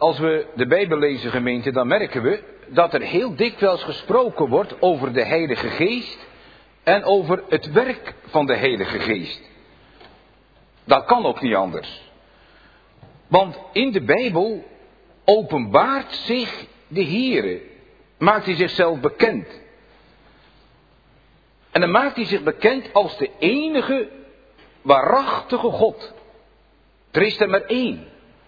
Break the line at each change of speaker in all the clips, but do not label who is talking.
als we de Bijbel lezen, gemeente, dan merken we dat er heel dikwijls gesproken wordt over de Heilige Geest en over het werk van de Heilige Geest. Dat kan ook niet anders. Want in de Bijbel openbaart zich de Heere, maakt hij zichzelf bekend. En dan maakt hij zich bekend als de enige waarachtige God. Er is er maar één.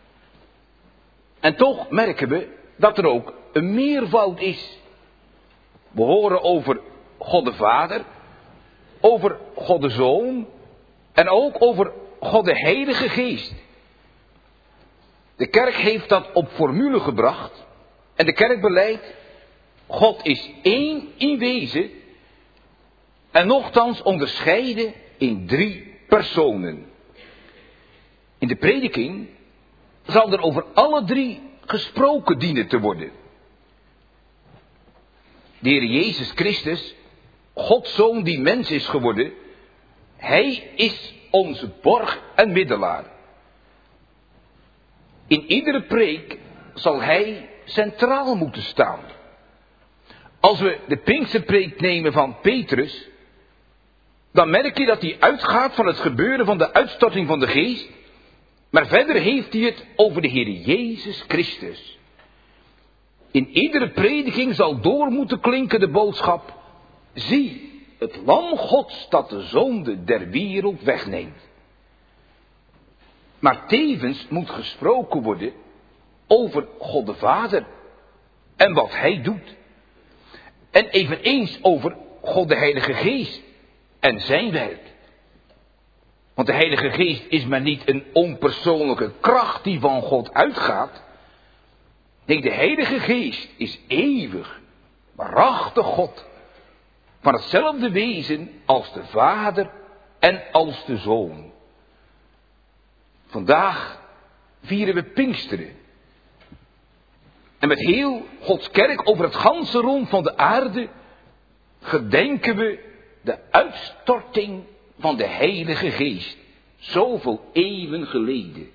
En toch merken we dat er ook een meervoud is. We horen over God de Vader, over God de Zoon en ook over God de Heilige Geest. De kerk heeft dat op formule gebracht en de kerk beleidt, God is één in wezen en nochtans onderscheiden in 3 personen. In de prediking zal er over alle 3 gesproken dienen te worden. De Heer Jezus Christus, Gods Zoon die mens is geworden, Hij is onze borg en middelaar. In iedere preek zal Hij centraal moeten staan. Als we de Pinksterpreek nemen van Petrus, dan merk je dat hij uitgaat van het gebeuren van de uitstorting van de Geest. Maar verder heeft hij het over de Heer Jezus Christus. In iedere prediking zal door moeten klinken de boodschap: zie, het lam Gods dat de zonde der wereld wegneemt. Maar tevens moet gesproken worden over God de Vader en wat Hij doet. En eveneens over God de Heilige Geest en zijn werk. Want de Heilige Geest is maar niet een onpersoonlijke kracht die van God uitgaat. Nee, de Heilige Geest is eeuwig, waarachtig God. Van hetzelfde wezen als de Vader en als de Zoon. Vandaag vieren we Pinksteren. En met heel Gods kerk over het ganse rond van de aarde gedenken we de uitstorting van de Heilige Geest. Zoveel eeuwen geleden.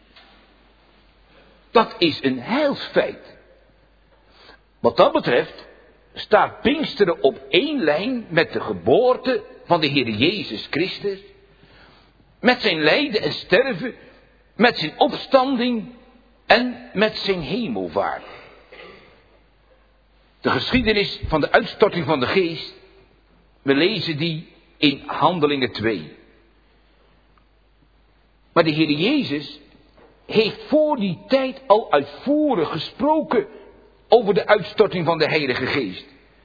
Dat is een heilsfeit. Wat dat betreft staat Pinksteren op één lijn met de geboorte van de Heer Jezus Christus. Met zijn lijden en sterven, met zijn opstanding en met zijn hemelvaart. De geschiedenis van de uitstorting van de Geest, we lezen die in Handelingen 2. Maar de Heer Jezus heeft voor die tijd al uitvoerig gesproken over de uitstorting van de Heilige Geest.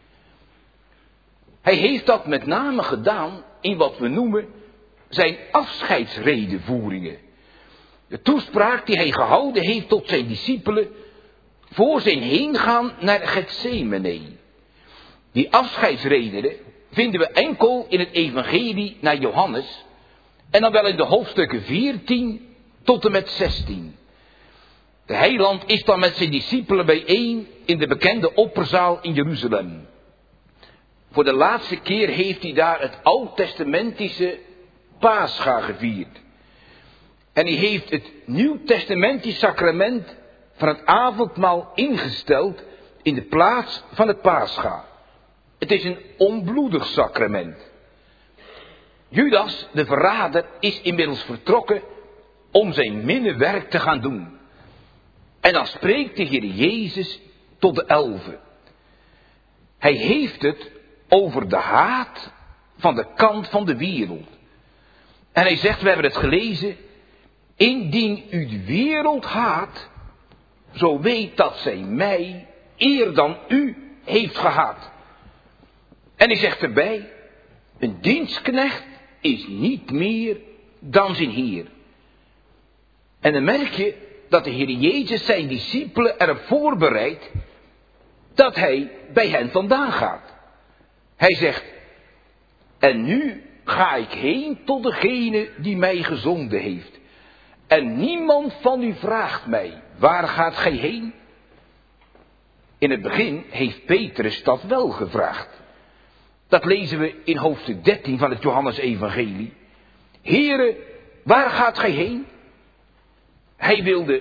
Hij heeft dat met name gedaan in wat we noemen zijn afscheidsredevoeringen. De toespraak die hij gehouden heeft tot zijn discipelen voor zijn heengaan naar Getsemane. Die afscheidsredenen vinden we enkel in het evangelie naar Johannes en dan wel in de hoofdstukken 14 tot en met 16. De heiland is dan met zijn discipelen bijeen in de bekende opperzaal in Jeruzalem. Voor de laatste keer heeft hij daar het oud-testamentische Pascha gevierd. En hij heeft het nieuw-testamentisch sacrament van het avondmaal ingesteld in de plaats van het Pascha. Het is een onbloedig sacrament. Judas, de verrader, is inmiddels vertrokken om zijn minnewerk te gaan doen. En dan spreekt de Heer Jezus tot de 11. Hij heeft het over de haat van de kant van de wereld. En hij zegt, we hebben het gelezen, indien u de wereld haat, zo weet dat zij mij eer dan u heeft gehaat. En hij zegt erbij, een dienstknecht is niet meer dan zijn Heer. En dan merk je dat de Heer Jezus zijn discipelen erop voorbereidt dat hij bij hen vandaan gaat. Hij zegt, en nu ga ik heen tot degene die mij gezonden heeft. En niemand van u vraagt mij, waar gaat gij heen? In het begin heeft Petrus dat wel gevraagd. Dat lezen we in hoofdstuk 13 van het Johannesevangelie. Heere, waar gaat gij heen? Hij wilde de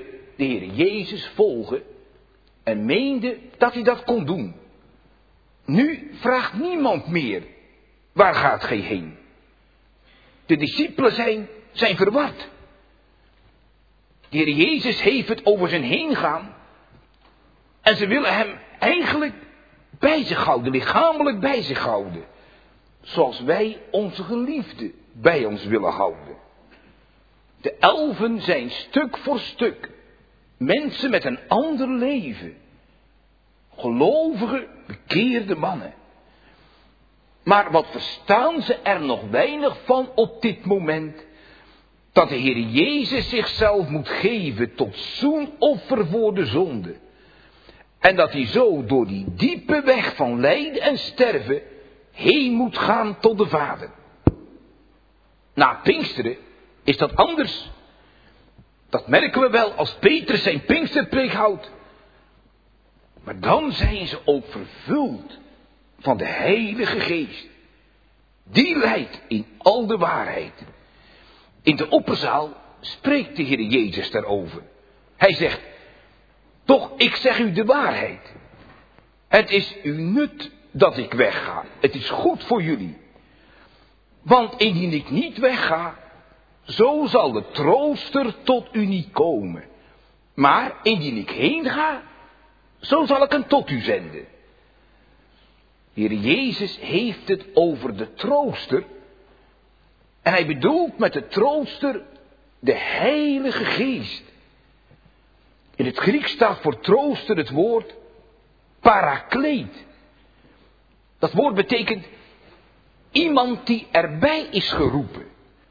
de Heer Jezus volgen en meende dat hij dat kon doen. Nu vraagt niemand meer, waar gaat gij heen? De discipelen zijn verward. De Heer Jezus heeft het over zijn heen gaan. En ze willen hem eigenlijk bij zich houden, lichamelijk bij zich houden. Zoals wij onze geliefde bij ons willen houden. De 11 zijn stuk voor stuk mensen met een ander leven. Gelovige, bekeerde mannen. Maar wat verstaan ze er nog weinig van op dit moment? Dat de Heer Jezus zichzelf moet geven tot zoenoffer voor de zonde. En dat hij zo door die diepe weg van lijden en sterven heen moet gaan tot de Vader. Na Pinksteren is dat anders. Dat merken we wel als Petrus zijn Pinksterpreek houdt. Maar dan zijn ze ook vervuld van de Heilige Geest. Die leidt in al de waarheid. In de opperzaal spreekt de Heer Jezus daarover. Hij zegt, toch, ik zeg u de waarheid. Het is uw nut dat ik wegga. Het is goed voor jullie. Want indien ik niet wegga, zo zal de trooster tot u niet komen. Maar indien ik heen ga, zo zal ik hem tot u zenden. Heer Jezus heeft het over de trooster. En hij bedoelt met de trooster de Heilige Geest. In het Grieks staat voor trooster het woord parakleet. Dat woord betekent iemand die erbij is geroepen.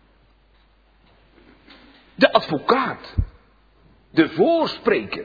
De advocaat. De voorspreker.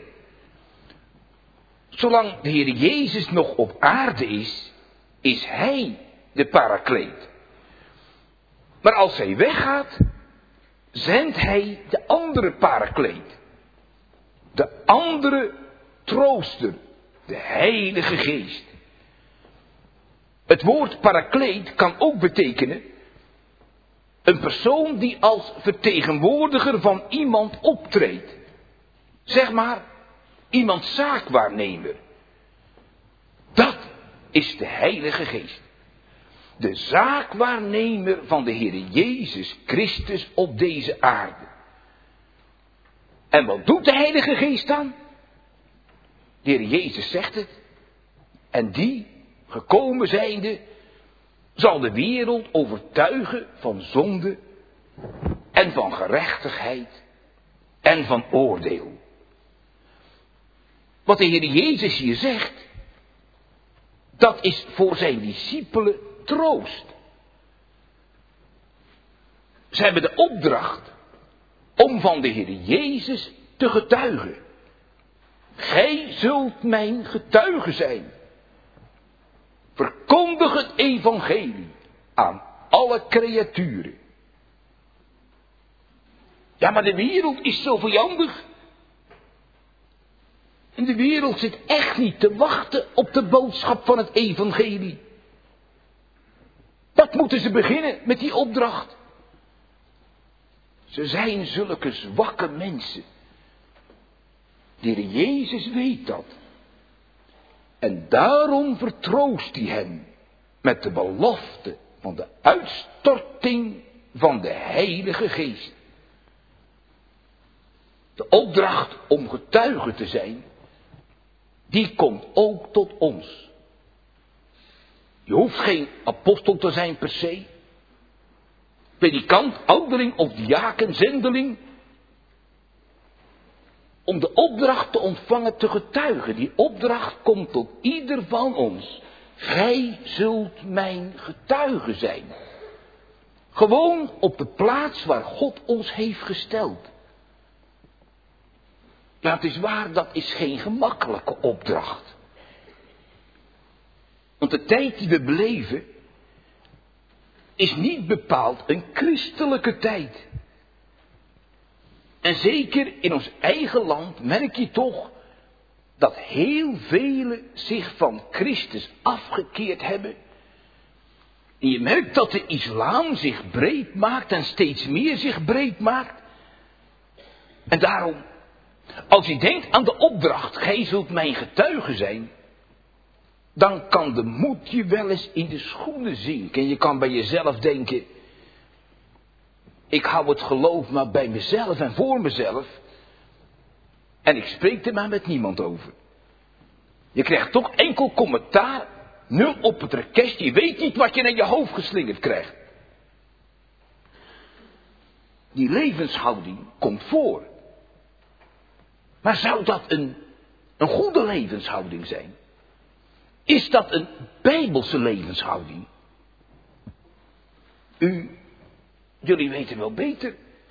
Zolang de Heer Jezus nog op aarde is hij de parakleet. Maar als hij weggaat, zendt hij de andere parakleet. De andere trooster, de Heilige Geest. Het woord parakleet kan ook betekenen een persoon die als vertegenwoordiger van iemand optreedt. Zeg maar, iemand zaakwaarnemer. Dat is de Heilige Geest. De zaakwaarnemer van de Heer Jezus Christus op deze aarde. En wat doet de Heilige Geest dan? De Heer Jezus zegt het. En die, gekomen zijnde, zal de wereld overtuigen van zonde en van gerechtigheid en van oordeel. Wat de Heer Jezus hier zegt, dat is voor zijn discipelen troost. Ze hebben de opdracht om van de Heer Jezus te getuigen. Gij zult mijn getuige zijn. Verkondig het evangelie aan alle creaturen. Ja, maar de wereld is zo vijandig. En de wereld zit echt niet te wachten op de boodschap van het evangelie. Wat moeten ze beginnen met die opdracht? Ze zijn zulke zwakke mensen. De Heer Jezus weet dat. En daarom vertroost hij hen met de belofte van de uitstorting van de Heilige Geest. De opdracht om getuige te zijn, die komt ook tot ons. Je hoeft geen apostel te zijn per se. Predikant, ouderling of diaken, zendeling. Om de opdracht te ontvangen te getuigen. Die opdracht komt tot ieder van ons. Gij zult mijn getuige zijn. Gewoon op de plaats waar God ons heeft gesteld. Ja, het is waar, dat is geen gemakkelijke opdracht. Want de tijd die we beleven is niet bepaald een christelijke tijd. En zeker in ons eigen land merk je toch dat heel velen zich van Christus afgekeerd hebben. En je merkt dat de islam zich breed maakt en steeds meer zich breed maakt. En daarom, Als je denkt aan de opdracht, gij zult mijn getuige zijn, dan kan de moed je wel eens in de schoenen zinken. En je kan bij jezelf denken, ik hou het geloof maar bij mezelf en voor mezelf. En ik spreek er maar met niemand over. Je krijgt toch enkel commentaar, nul op het rekest. Je weet niet wat je naar je hoofd geslingerd krijgt. Die levenshouding komt voor. Maar zou dat een goede levenshouding zijn? Is dat een bijbelse levenshouding? Jullie weten wel beter.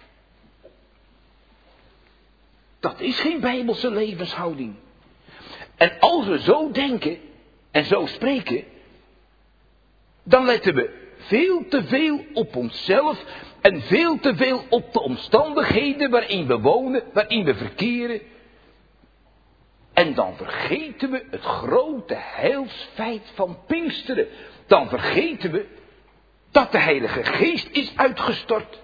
Dat is geen bijbelse levenshouding. En als we zo denken en zo spreken, dan letten we veel te veel op onszelf en veel te veel op de omstandigheden waarin we wonen, waarin we verkeren. En dan vergeten we het grote heilsfeit van Pinksteren. Dan vergeten we dat de Heilige Geest is uitgestort.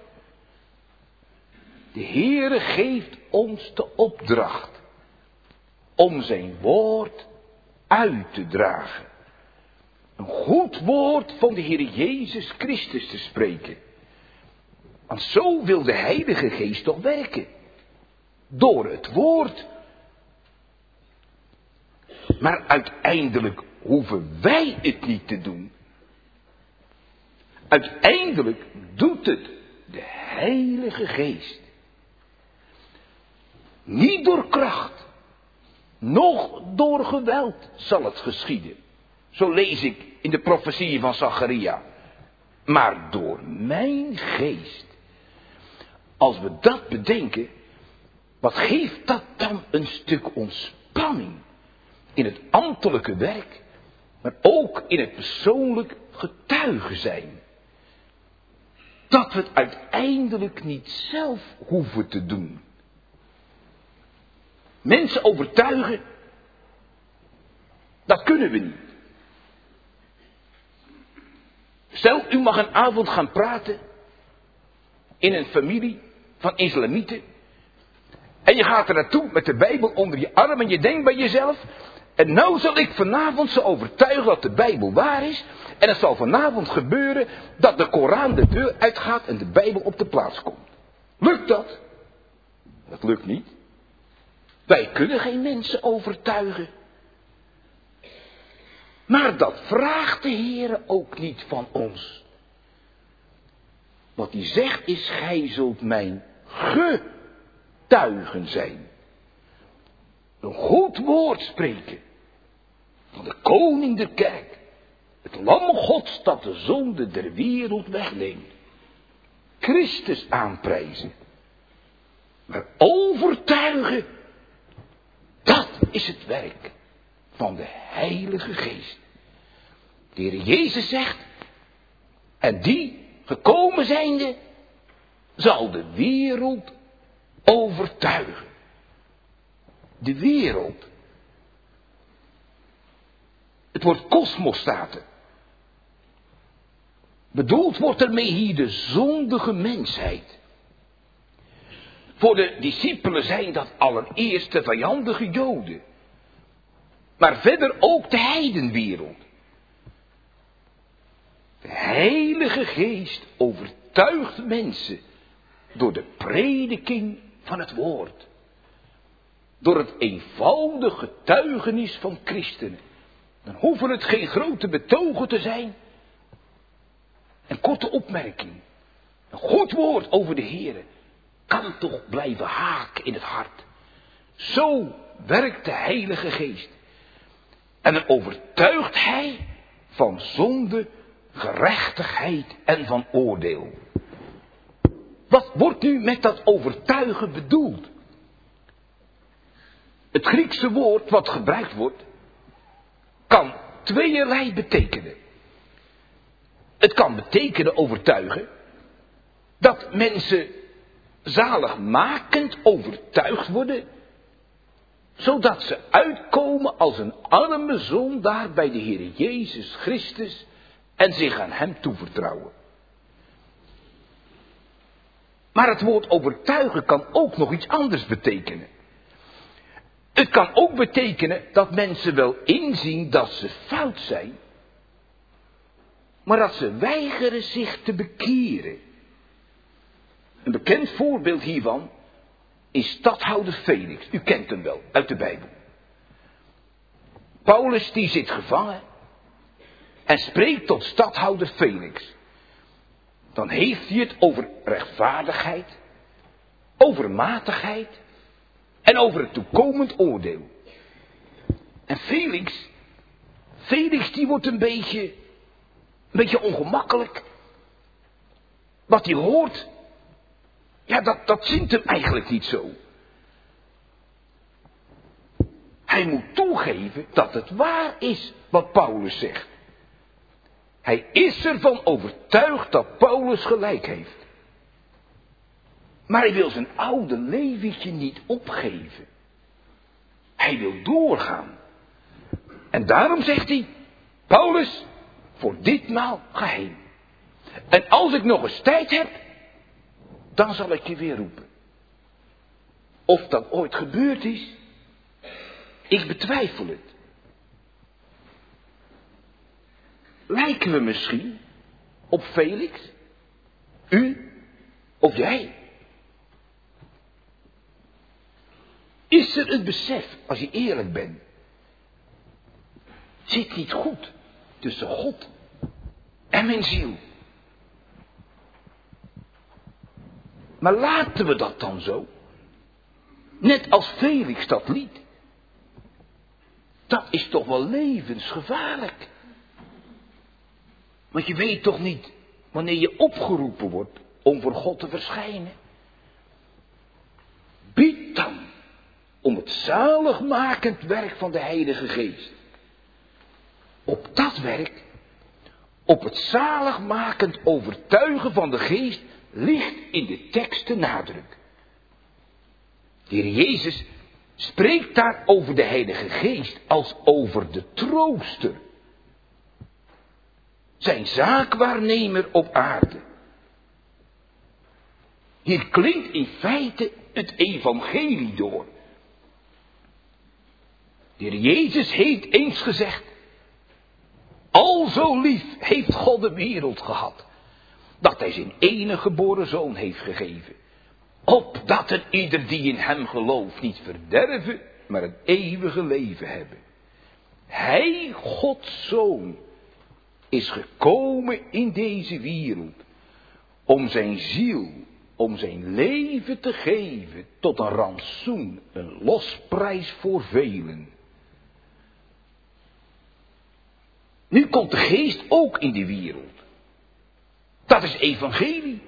De Heere geeft ons de opdracht om zijn woord uit te dragen. Een goed woord van de Heer Jezus Christus te spreken. Want zo wil de Heilige Geest toch werken. Door het woord. Maar uiteindelijk hoeven wij het niet te doen. Uiteindelijk doet het de Heilige Geest. Niet door kracht, noch door geweld zal het geschieden. Zo lees ik in de profetie van Zacharia. Maar door mijn geest. Als we dat bedenken, wat geeft dat dan een stuk ontspanning in het ambtelijke werk, maar ook in het persoonlijk getuigen zijn. Dat we het uiteindelijk niet zelf hoeven te doen. Mensen overtuigen, dat kunnen we niet. Stel, u mag een avond gaan praten in een familie van islamieten. En je gaat er naartoe met de Bijbel onder je arm en je denkt bij jezelf, en nou zal ik vanavond ze overtuigen dat de Bijbel waar is. En het zal vanavond gebeuren dat de Koran de deur uitgaat en de Bijbel op de plaats komt. Lukt dat? Dat lukt niet. Wij kunnen geen mensen overtuigen. Maar dat vraagt de Heere ook niet van ons. Wat hij zegt is, gij zult mijn getuigen zijn. Een goed woord spreken. Van de koning der kerk. Het lam Gods dat de zonde der wereld wegneemt. Christus aanprijzen. Maar overtuigen. Dat is het werk van de Heilige Geest. De Heer Jezus zegt. En die gekomen zijnde zal de wereld overtuigen. De wereld. Het woord kosmos staat er. Bedoeld wordt ermee hier de zondige mensheid. Voor de discipelen zijn dat allereerst de vijandige Joden. Maar verder ook de heidenwereld. De Heilige Geest overtuigt mensen door de prediking van het woord. Door het eenvoudige getuigenis van christenen. Dan hoeven het geen grote betogen te zijn. Een korte opmerking. Een goed woord over de Heere. Kan toch blijven haken in het hart. Zo werkt de Heilige Geest. En dan overtuigt hij van zonde, gerechtigheid en van oordeel. Wat wordt nu met dat overtuigen bedoeld? Het Griekse woord wat gebruikt wordt, kan tweeërlei betekenen. Het kan betekenen overtuigen, dat mensen zaligmakend overtuigd worden, zodat ze uitkomen als een arme zondaar bij de Heer Jezus Christus en zich aan hem toevertrouwen. Maar het woord overtuigen kan ook nog iets anders betekenen. Het kan ook betekenen dat mensen wel inzien dat ze fout zijn, maar dat ze weigeren zich te bekeren. Een bekend voorbeeld hiervan is stadhouder Felix. U kent hem wel, uit de Bijbel. Paulus die zit gevangen en spreekt tot stadhouder Felix. Dan heeft hij het over rechtvaardigheid, over matigheid en over het toekomend oordeel. En Felix die wordt een beetje ongemakkelijk. Wat hij hoort, ja dat zint hem eigenlijk niet zo. Hij moet toegeven dat het waar is wat Paulus zegt. Hij is ervan overtuigd dat Paulus gelijk heeft. Maar hij wil zijn oude leventje niet opgeven. Hij wil doorgaan. En daarom zegt hij, Paulus, voor ditmaal ga heen. En als ik nog eens tijd heb, dan zal ik je weer roepen. Of dat ooit gebeurd is, ik betwijfel het. Lijken we misschien op Felix? U of jij? Is er het besef, als je eerlijk bent, zit niet goed tussen God en mijn ziel? Maar laten we dat dan zo? Net als Felix dat liet. Dat is toch wel levensgevaarlijk. Want je weet toch niet wanneer je opgeroepen wordt om voor God te verschijnen. Bied dan om het zaligmakend werk van de Heilige Geest. Op dat werk, op het zaligmakend overtuigen van de Geest, ligt in de tekst de nadruk. De Heer Jezus spreekt daar over de Heilige Geest als over de trooster. Zijn zaakwaarnemer op aarde. Hier klinkt in feite het evangelie door. De Heer Jezus heeft eens gezegd, al zo lief heeft God de wereld gehad, dat hij zijn enige geboren zoon heeft gegeven. Opdat een ieder die in hem gelooft niet verderven, maar het eeuwige leven hebben. Hij, Gods Zoon, is gekomen in deze wereld om zijn ziel, om zijn leven te geven tot een rantsoen, een losprijs voor velen. Nu komt de Geest ook in de wereld. Dat is evangelie.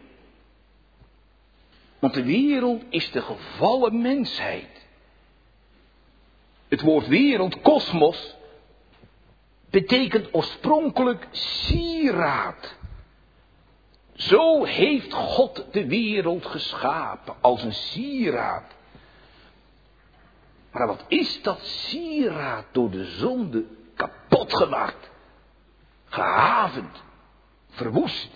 Want de wereld is de gevallen mensheid. Het woord wereld, kosmos, betekent oorspronkelijk sieraad. Zo heeft God de wereld geschapen, als een sieraad. Maar wat is dat sieraad door de zonde kapot gemaakt, gehavend, verwoest?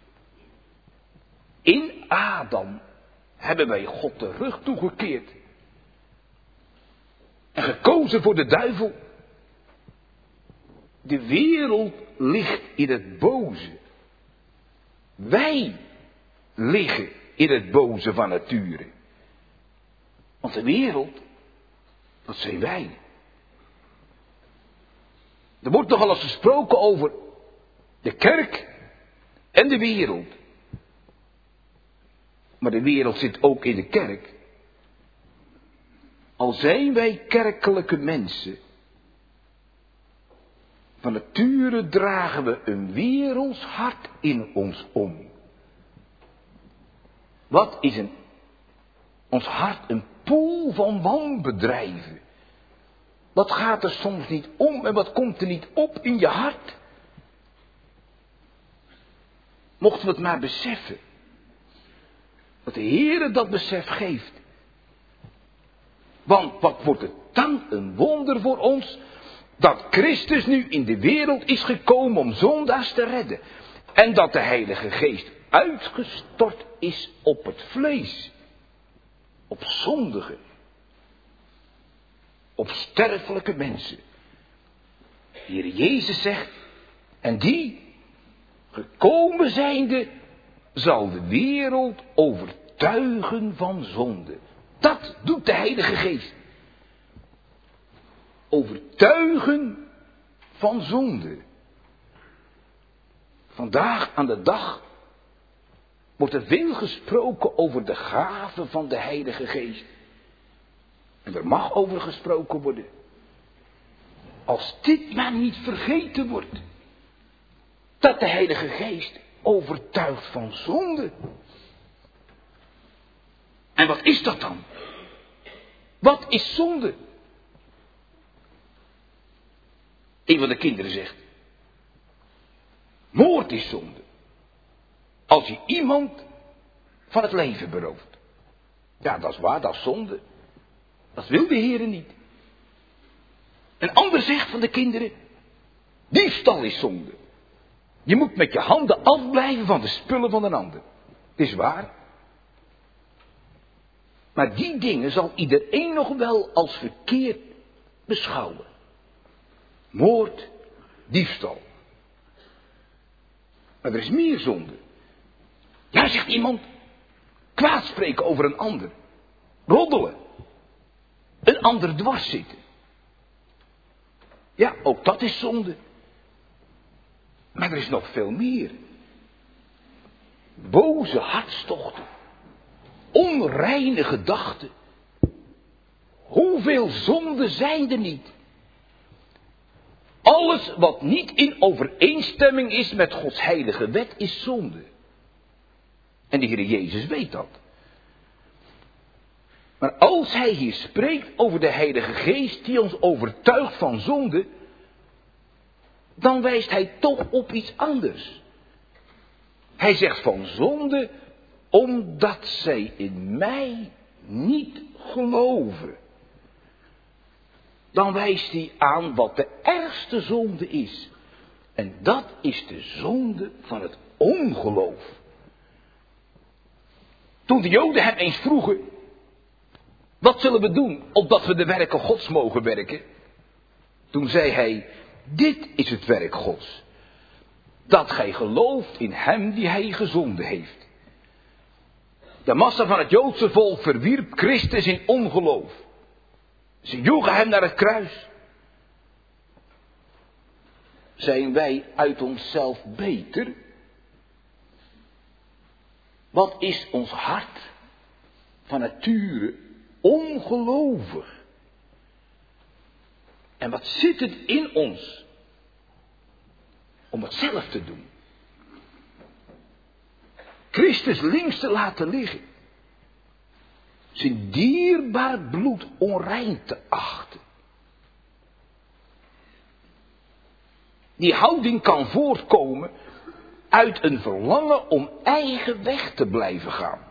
In Adam hebben wij God de rug toegekeerd en gekozen voor de duivel. De wereld ligt in het boze. Wij liggen in het boze van nature. Want de wereld, dat zijn wij. Er wordt nogal eens gesproken over de kerk en de wereld. Maar de wereld zit ook in de kerk. Al zijn wij kerkelijke mensen, van nature dragen we een werelds hart in ons om. Wat is ons hart een poel van wanbedrijven? Wat gaat er soms niet om en wat komt er niet op in je hart? Mochten we het maar beseffen. Dat de Heere dat besef geeft. Want wat wordt het dan een wonder voor ons, dat Christus nu in de wereld is gekomen om zondaars te redden. En dat de Heilige Geest uitgestort is op het vlees. Op zondigen. op sterfelijke mensen. De Heer Jezus zegt, en die, gekomen zijnde, zal de wereld overtuigen van zonde. Dat doet de Heilige Geest. Overtuigen van zonde. Vandaag aan de dag wordt er veel gesproken over de gave van de Heilige Geest. En er mag over gesproken worden. Als dit maar niet vergeten wordt. Dat de Heilige Geest overtuigt van zonde. En wat is dat dan? Wat is zonde? Een van de kinderen zegt. Moord is zonde. Als je iemand van het leven berooft. Ja, dat is waar, dat is zonde. Dat wil de Heer niet. Een ander zegt van de kinderen. Diefstal is zonde. Je moet met je handen afblijven van de spullen van een ander. Het is waar. Maar die dingen zal iedereen nog wel als verkeerd beschouwen. Moord, diefstal. Maar er is meer zonde. Ja, zegt iemand. Kwaad spreken over een ander. Roddelen. Een ander dwars zitten. Ja, ook dat is zonde. Maar er is nog veel meer. Boze hartstochten. Onreine gedachten. Hoeveel zonden zijn er niet? Alles wat niet in overeenstemming is met Gods heilige wet is zonde. En de Heer Jezus weet dat. Maar als hij hier spreekt over de Heilige Geest die ons overtuigt van zonde, dan wijst hij toch op iets anders. Hij zegt van zonde omdat zij in mij niet geloven. Dan wijst hij aan wat de ergste zonde is. En dat is de zonde van het ongeloof. Toen de Joden hem eens vroegen, wat zullen we doen opdat we de werken Gods mogen werken? Toen zei hij, dit is het werk Gods. Dat gij gelooft in hem die hij gezonden heeft. De massa van het Joodse volk verwierp Christus in ongeloof. Ze joegen hem naar het kruis. Zijn wij uit onszelf beter? Wat is ons hart van nature ongelovig? En wat zit het in ons om het zelf te doen? Christus links te laten liggen. Zijn dierbaar bloed onrein te achten. Die houding kan voortkomen uit een verlangen om eigen weg te blijven gaan.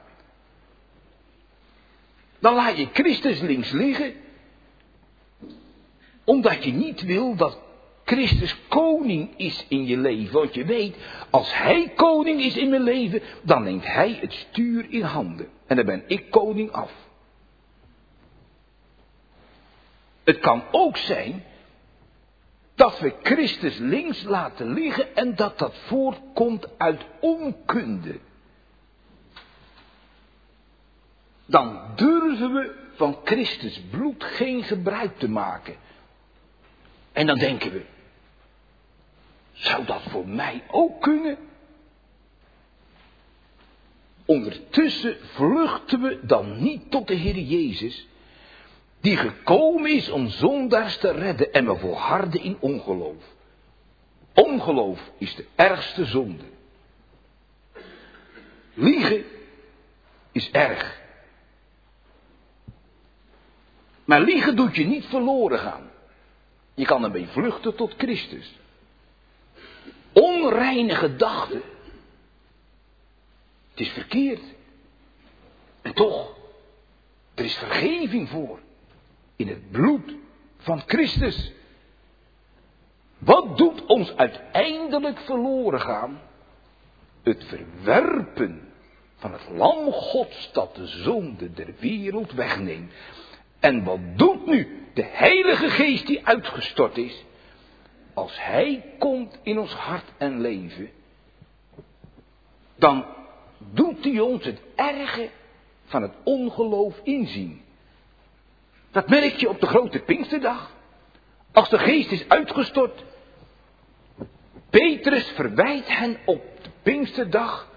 Dan laat je Christus links liggen, omdat je niet wil dat Christus koning is in je leven. Want je weet, als hij koning is in mijn leven, dan neemt hij het stuur in handen. En dan ben ik koning af. Het kan ook zijn dat we Christus links laten liggen en dat voortkomt uit onkunde. Dan durven we van Christus bloed geen gebruik te maken. En dan denken we, zou dat voor mij ook kunnen? Ondertussen vluchten we dan niet tot de Heer Jezus, die gekomen is om zondaars te redden, en we volharden in ongeloof. Ongeloof is de ergste zonde. Liegen is erg. Maar liegen doet je niet verloren gaan. Je kan ermee vluchten tot Christus. Onreine gedachten. Het is verkeerd. En toch, er is vergeving voor. In het bloed van Christus. Wat doet ons uiteindelijk verloren gaan? Het verwerpen van het lam Gods dat de zonde der wereld wegneemt. En wat doet nu de Heilige Geest die uitgestort is? Als Hij komt in ons hart en leven, dan doet Hij ons het erge van het ongeloof inzien. Dat merk je op de grote Pinksterdag. Als de Geest is uitgestort. Petrus verwijt hen op de Pinksterdag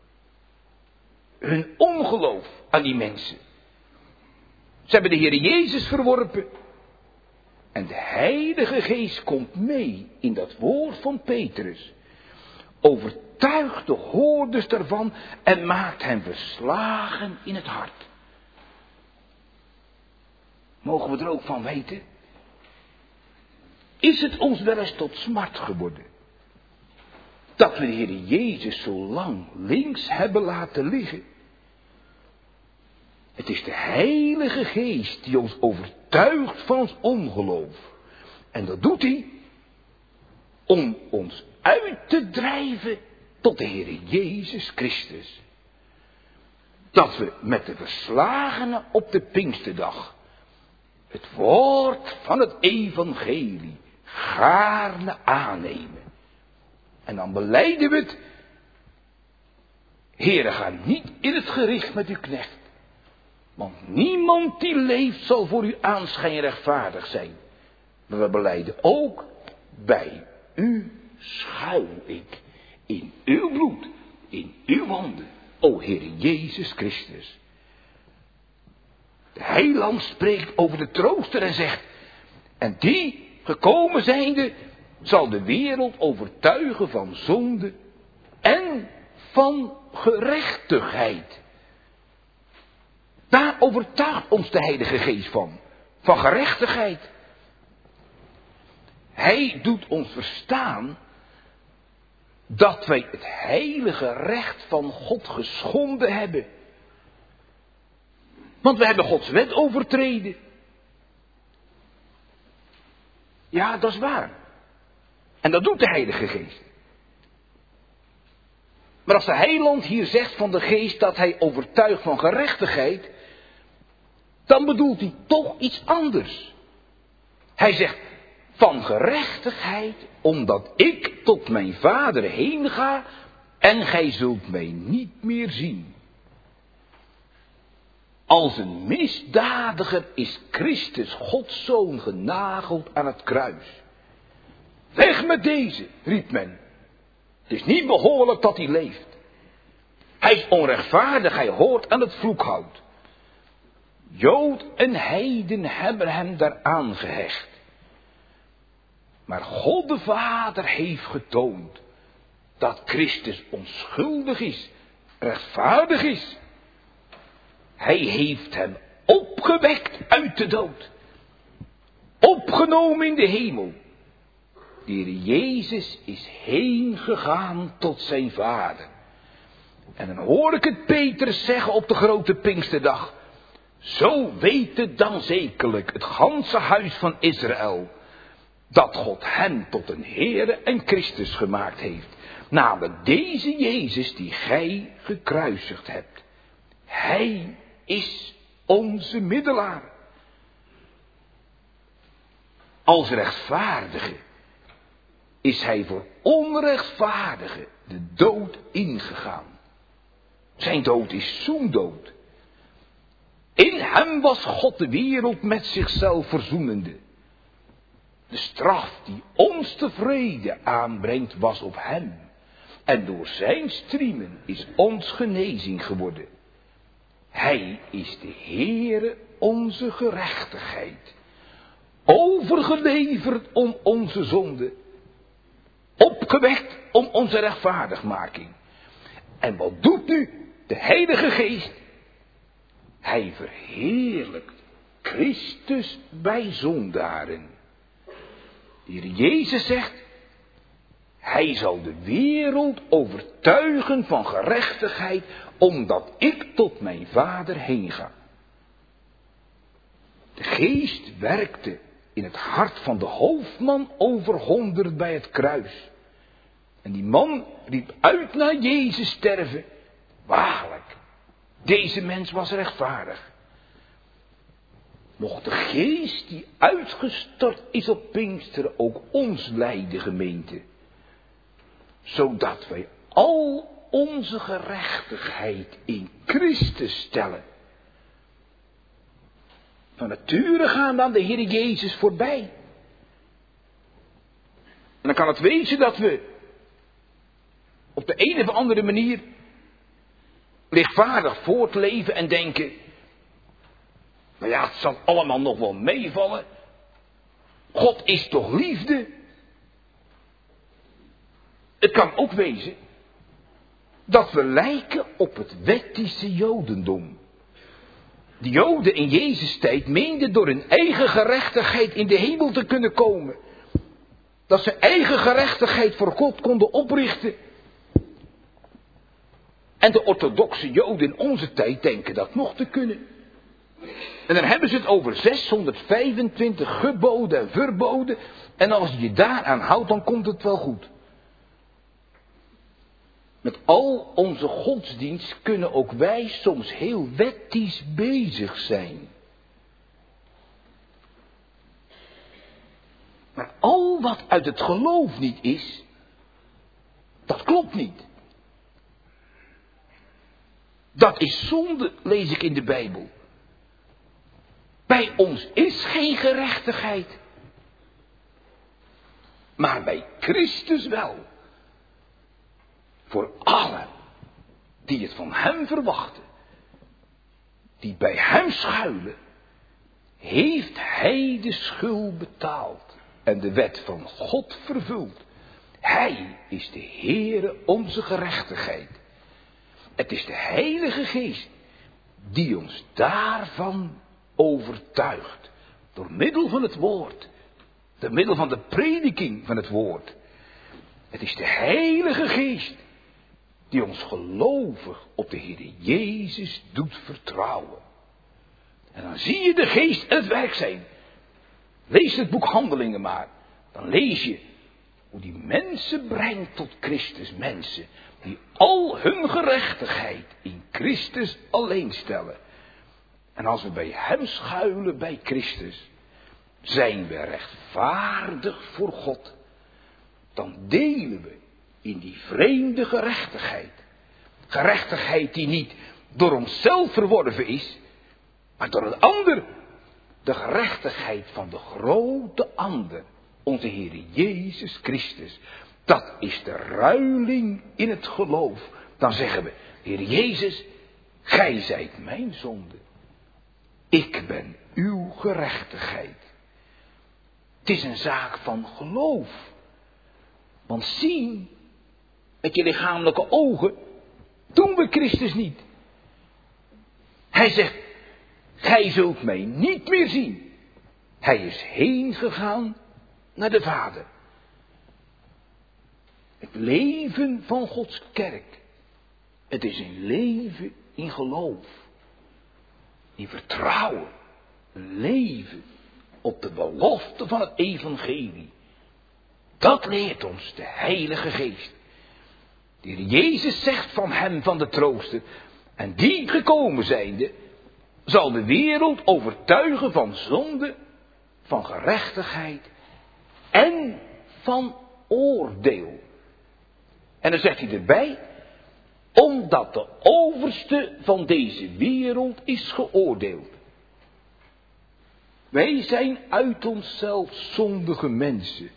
hun ongeloof aan die mensen. Ze hebben de Heer Jezus verworpen. En de Heilige Geest komt mee in dat woord van Petrus. Overtuigt de hoorders daarvan en maakt hen verslagen in het hart. Mogen we er ook van weten? Is het ons wel eens tot smart geworden dat we de Heer Jezus zo lang links hebben laten liggen? Het is de Heilige Geest die ons overtuigt van ons ongeloof. En dat doet Hij om ons uit te drijven tot de Heer Jezus Christus. Dat we met de verslagenen op de Pinksterdag het woord van het evangelie gaarne aannemen. En dan belijden we het. Heere, ga niet in het gericht met uw knecht. Want niemand die leeft zal voor u aanschijn rechtvaardig zijn. Maar we belijden ook, bij u schuil ik. In uw bloed, in uw wanden, o Heere Jezus Christus. De Heiland spreekt over de trooster en zegt, en die gekomen zijnde zal de wereld overtuigen van zonde en van gerechtigheid. Daar overtuigt ons de Heilige Geest van gerechtigheid. Hij doet ons verstaan dat wij het heilige recht van God geschonden hebben. Want we hebben Gods wet overtreden. Ja, dat is waar. En dat doet de Heilige Geest. Maar als de Heiland hier zegt van de Geest dat hij overtuigt van gerechtigheid, dan bedoelt hij toch iets anders. Hij zegt van gerechtigheid, omdat ik tot mijn Vader heen ga en gij zult mij niet meer zien. Als een misdadiger is Christus, Gods Zoon, genageld aan het kruis. Weg met deze, riep men. Het is niet behoorlijk dat hij leeft. Hij is onrechtvaardig, hij hoort aan het vloekhout. Jood en heiden hebben hem daaraan gehecht. Maar God de Vader heeft getoond dat Christus onschuldig is, rechtvaardig is. Hij heeft hem opgewekt uit de dood. Opgenomen in de hemel. De Heer Jezus is heen gegaan tot zijn Vader. En dan hoor ik het Petrus zeggen op de grote Pinksterdag. Zo weet het dan zekerlijk het ganse huis van Israël, dat God hem tot een Heere en Christus gemaakt heeft. Namelijk deze Jezus die gij gekruisigd hebt. Hij is onze middelaar. Als rechtvaardige is hij voor onrechtvaardigen de dood ingegaan. Zijn dood is zoendood. In hem was God de wereld met zichzelf verzoenende. De straf die ons tevreden aanbrengt was op hem. En door zijn striemen is ons genezing geworden. Hij is de Heere onze gerechtigheid. Overgeleverd om onze zonde. Opgewekt om onze rechtvaardigmaking. En wat doet nu de Heilige Geest? Hij verheerlijkt Christus bij zondaren. De Heer Jezus zegt, hij zal de wereld overtuigen van gerechtigheid, omdat ik tot mijn Vader heen ga. De Geest werkte in het hart van de hoofdman over 100 bij het kruis. En die man riep uit naar Jezus sterven. Waarlijk, deze mens was rechtvaardig. mocht de geest die uitgestort is op Pinksteren ook ons leiden, gemeente. Zodat wij al onze gerechtigheid in Christus stellen. Van nature gaan we aan de Heer Jezus voorbij. En dan kan het wezen dat we op de een of andere manier lichtvaardig voortleven en denken, nou ja, het zal allemaal nog wel meevallen. God is toch liefde? Het kan ook wezen dat we lijken op het wettische Jodendom. De Joden in Jezus' tijd meenden door hun eigen gerechtigheid in de hemel te kunnen komen. Dat ze eigen gerechtigheid voor God konden oprichten. En de orthodoxe Joden in onze tijd denken dat nog te kunnen. En dan hebben ze het over 625 geboden en verboden. En als je je daaraan houdt, dan komt het wel goed. Met al onze godsdienst kunnen ook wij soms heel wettisch bezig zijn. Maar al wat uit het geloof niet is, dat klopt niet. Dat is zonde, lees ik in de Bijbel. Bij ons is geen gerechtigheid. Maar bij Christus wel. Voor allen die het van hem verwachten. Die bij hem schuilen. Heeft hij de schuld betaald. En de wet van God vervuld. Hij is de Heere onze gerechtigheid. Het is de Heilige Geest die ons daarvan overtuigt. Door middel van het woord. Door middel van de prediking van het woord. Het is de Heilige Geest die ons gelovig op de Heer Jezus doet vertrouwen. En dan zie je de Geest aan het werk zijn. Lees het boek Handelingen maar. Dan lees je hoe die mensen brengt tot Christus. Mensen die al hun gerechtigheid in Christus alleen stellen. En als we bij hem schuilen bij Christus, zijn we rechtvaardig voor God. Dan delen we in die vreemde gerechtigheid. Gerechtigheid die niet door onszelf verworven is, maar door een ander. De gerechtigheid van de grote ander, onze Heer Jezus Christus. Dat is de ruiling in het geloof. Dan zeggen we, Heer Jezus, gij zijt mijn zonde. Ik ben uw gerechtigheid. Het is een zaak van geloof. Want zien met je lichamelijke ogen doen we Christus niet. Hij zegt, gij zult mij niet meer zien. Hij is heen gegaan naar de Vader. Het leven van Gods kerk. Het is een leven in geloof. In vertrouwen. Een leven op de belofte van het evangelie. Dat leert ons de Heilige Geest. De Heer Jezus zegt van hem, van de trooster. En die gekomen zijnde, zal de wereld overtuigen van zonde, van gerechtigheid en van oordeel. En dan zegt hij erbij, omdat de overste van deze wereld is geoordeeld. Wij zijn uit onszelf zondige mensen.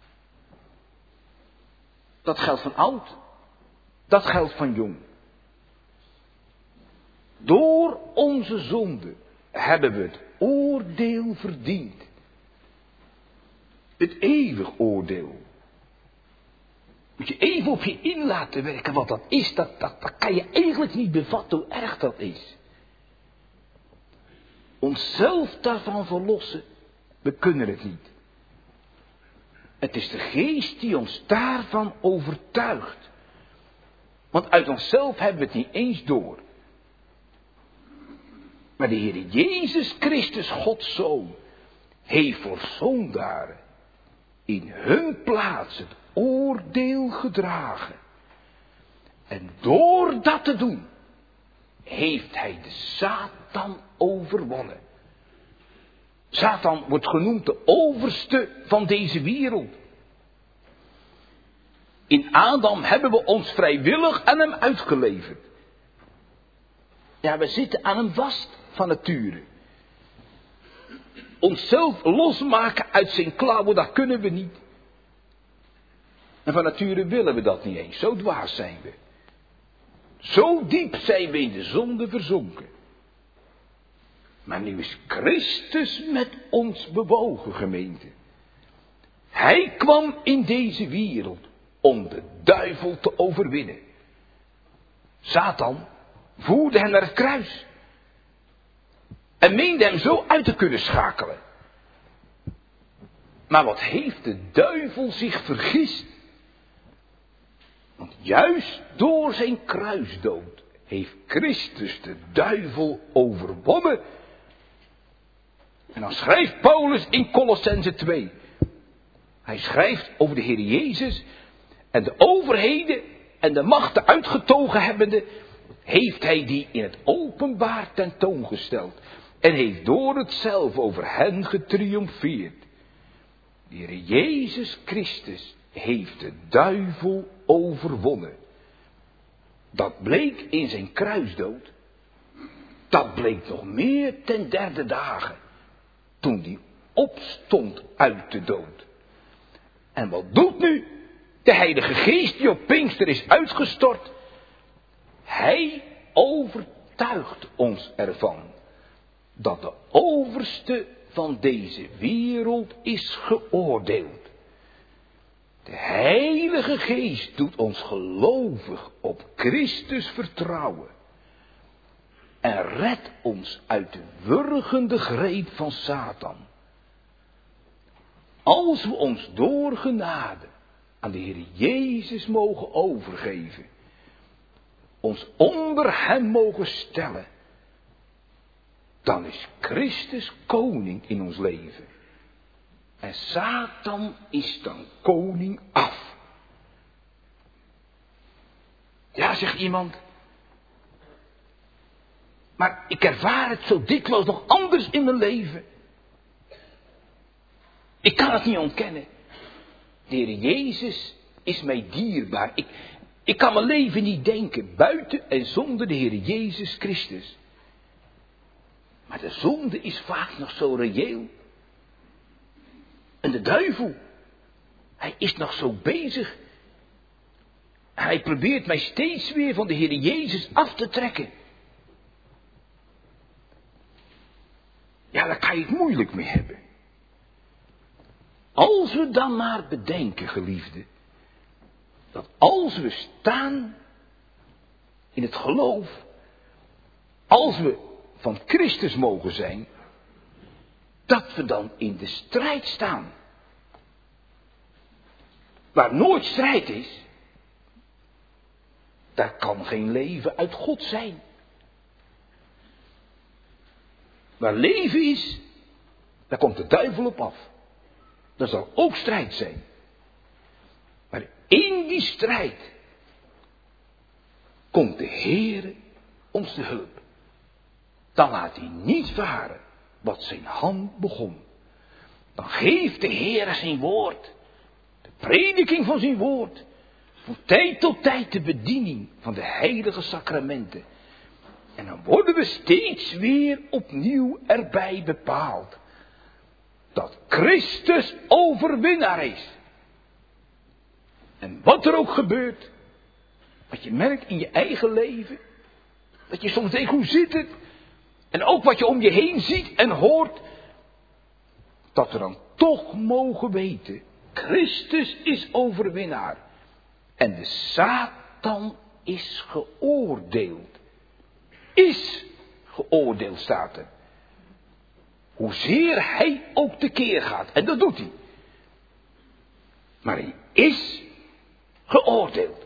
Dat geldt van oud, dat geldt van jong. Door onze zonde hebben we het oordeel verdiend. Het eeuwig oordeel. Moet je even op je in laten werken wat dat is. Dat kan je eigenlijk niet bevatten hoe erg dat is. Onszelf daarvan verlossen, we kunnen het niet. Het is de Geest die ons daarvan overtuigt. Want uit onszelf hebben we het niet eens door. Maar de Heer Jezus Christus, Gods Zoon, heeft voor zondaren in hun plaats het oordeel gedragen. En door dat te doen, heeft hij de Satan overwonnen. Satan wordt genoemd de overste van deze wereld. In Adam hebben we ons vrijwillig aan hem uitgeleverd. Ja, we zitten aan hem vast van nature. Onszelf losmaken uit zijn klauwen, dat kunnen we niet. En van nature willen we dat niet eens. Zo dwaas zijn we. Zo diep zijn we in de zonde verzonken. Maar nu is Christus met ons bewogen, gemeente. Hij kwam in deze wereld om de duivel te overwinnen. Satan voerde hem naar het kruis. En meende hem zo uit te kunnen schakelen. Maar wat heeft de duivel zich vergist? Want juist door zijn kruisdood heeft Christus de duivel overwonnen. En dan schrijft Paulus in Kolossenzen 2. Hij schrijft over de Heer Jezus en de overheden en de machten uitgetogen hebbende, heeft hij die in het openbaar tentoongesteld. En heeft door het zelf over hen getriomfeerd. De Heer Jezus Christus heeft de duivel overwonnen. Dat bleek in zijn kruisdood. Dat bleek nog meer ten derde dagen. Toen hij opstond uit de dood. En wat doet nu de Heilige Geest die op Pinkster is uitgestort? Hij overtuigt ons ervan dat de overste van deze wereld is geoordeeld. De Heilige Geest doet ons gelovig op Christus vertrouwen. En redt ons uit de wurgende greep van Satan. Als we ons door genade aan de Heer Jezus mogen overgeven. Ons onder hem mogen stellen. Dan is Christus koning in ons leven. En Satan is dan koning af. Ja, zegt iemand. Maar ik ervaar het zo dikwijls nog anders in mijn leven. Ik kan het niet ontkennen. De Heer Jezus is mij dierbaar. Ik kan mijn leven niet denken buiten en zonder de Heer Jezus Christus. Maar de zonde is vaak nog zo reëel. En de duivel, hij is nog zo bezig. Hij probeert mij steeds weer van de Heer Jezus af te trekken. Ja, daar kan je het moeilijk mee hebben. Als we dan maar bedenken, geliefden, dat als we staan in het geloof, als we van Christus mogen zijn, dat we dan in de strijd staan. Waar nooit strijd is, daar kan geen leven uit God zijn. Waar leven is, daar komt de duivel op af. Er zal ook strijd zijn. Maar in die strijd komt de Heere ons te hulp. Dan laat hij niet varen wat zijn hand begon. Dan geeft de Heere zijn woord. De prediking van zijn woord. Van tijd tot tijd de bediening van de heilige sacramenten. En dan worden we steeds weer opnieuw erbij bepaald. Dat Christus overwinnaar is. En wat er ook gebeurt. Wat je merkt in je eigen leven. Dat je soms denkt, hoe zit het? En ook wat je om je heen ziet en hoort. Dat we dan toch mogen weten. Christus is overwinnaar. En de Satan is geoordeeld. Is geoordeeld, staat er. Hoezeer hij ook tekeer gaat. En dat doet hij. Maar hij is geoordeeld.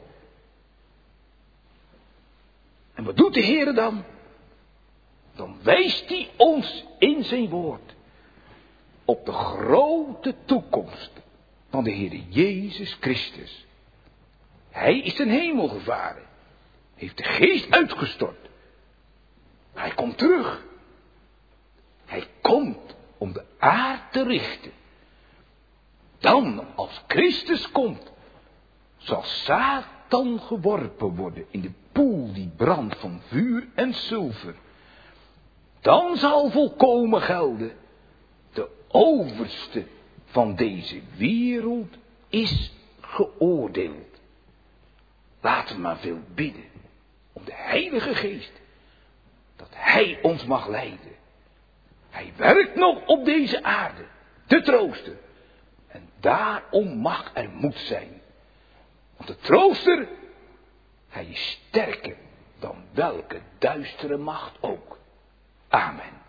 En wat doet de Heer dan? Dan wijst hij ons in zijn woord op de grote toekomst van de Heer Jezus Christus. Hij is ten hemel gevaren. Heeft de geest uitgestort. Hij komt terug. Hij komt om de aarde te richten. Dan, als Christus komt, zal Satan geworpen worden in de poel die brandt van vuur en zilver. Dan zal volkomen gelden, de overste van deze wereld is geoordeeld. Laten we maar veel bidden om de Heilige Geest, dat Hij ons mag leiden. Hij werkt nog op deze aarde, te troosten. En daarom mag er moed zijn. Want de trooster, hij is sterker dan welke duistere macht ook. Amen.